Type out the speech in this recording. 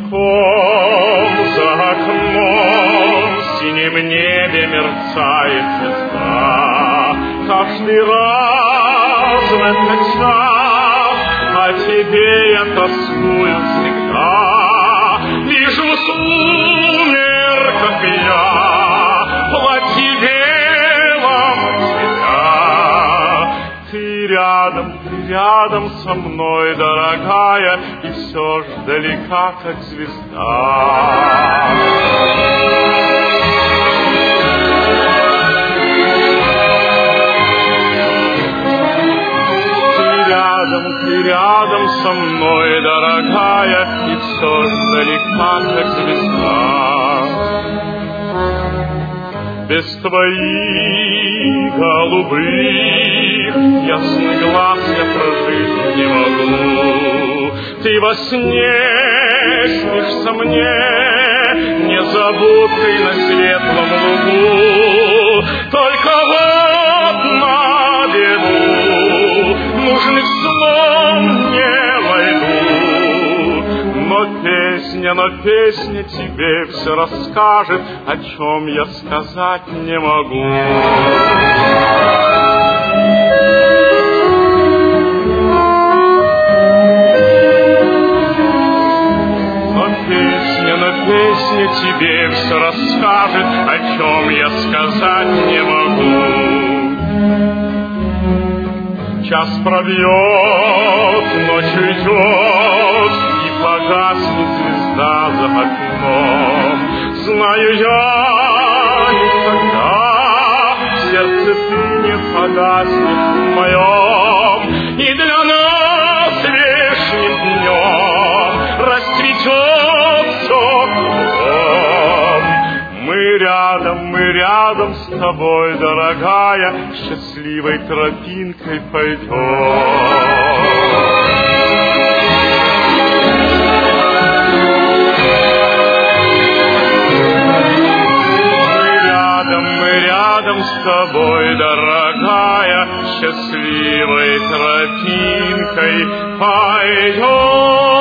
окном, за окном в синем небе мерцает звезда. Каждый раз в этот час о тебе я тоскую всегда. Вижу в сумерках я платье белом цвета. Ты рядом со мной, дорогая, и все ж далека, как звезда. Ты рядом со мной, дорогая, и все ж далека, как звезда. Без твоих голубых ясных глаз я прожить не могу. Ты во сне снишься мне, незабудкой на светлом лугу. Только вот на беду нужных слов не войду. Но песня тебе все расскажет, о чем я сказать не могу. Но песня тебе все расскажет, о чем я сказать не могу. Час пробьет, ночь уйдет, и погаснет звезда за окном. Знаю я никогда, в сердце ты не погаснешь в моем, и для нас вечным днем расцветет все кругом. Мы рядом с тобой, дорогая, счастливой тропинкой пойдем. Рядом с тобой, дорогая, счастливой тропинкой пойдем.